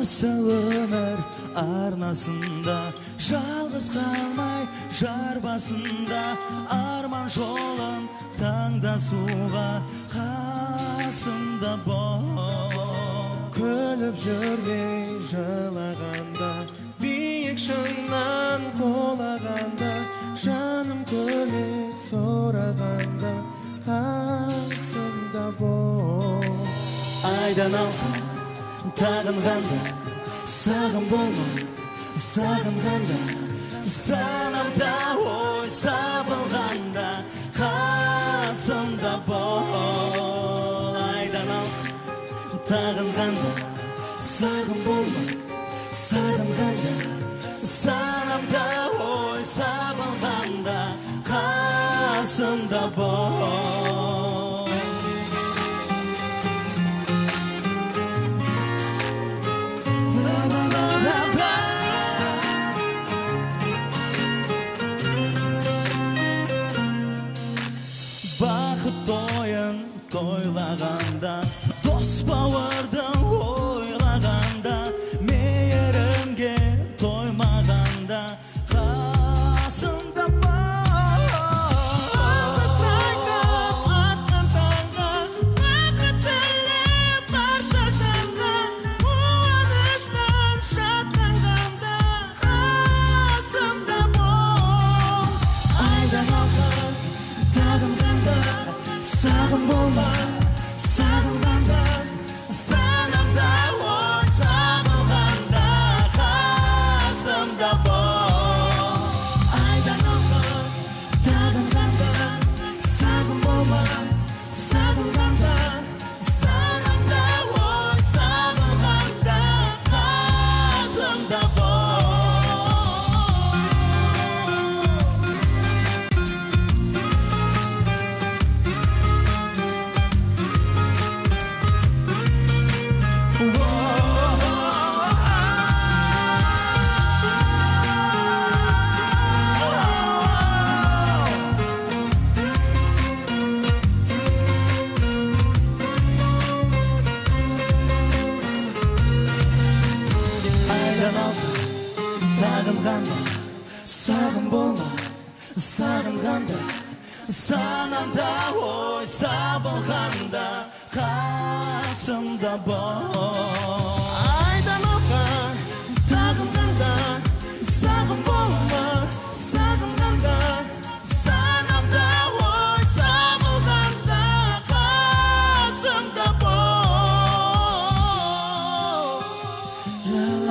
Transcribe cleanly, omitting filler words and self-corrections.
Осы өмір арнасында жалғыз қалмай жар басында арман жолын таңдасуға қасымда бол. Күліп жүрмей жылағанда, биік шыңнан қолағанда, жаным көмек сұрағанда қасымда бол. Айдан алған тағынғанда, сағым болмай сағынғанда, санамда ой сабылғанда қасымда бол. Айдан алған тағынғанда, сағым болмай сағынғанда, санамда ой сабылғанда қасымда бол. Бақыт тойын тойлағанда, дос бауырды ойлағанда, мейірімге тоймағанда қасымда бол. Алғыс айтып атқан таңға, бақыт тілеп барша жанға, қуаныштан шаттанғанда қасымда бол. Айдан алған тағынғанда, сағым болмай сағынғанда, санамда ой сабылғанда қасымда бол. Айдан алған тағынғанда, сағым болмай сағынғанда, санамда ой сабылғанда қасымда бол. Тағынғанда, сағым болмай сағынғанда, санамда ой сабылғанда қасымда бол. Айдан алған тағынғанда, сағым болмай сағынғанда, санамда ой сабылғанда қасымда бол.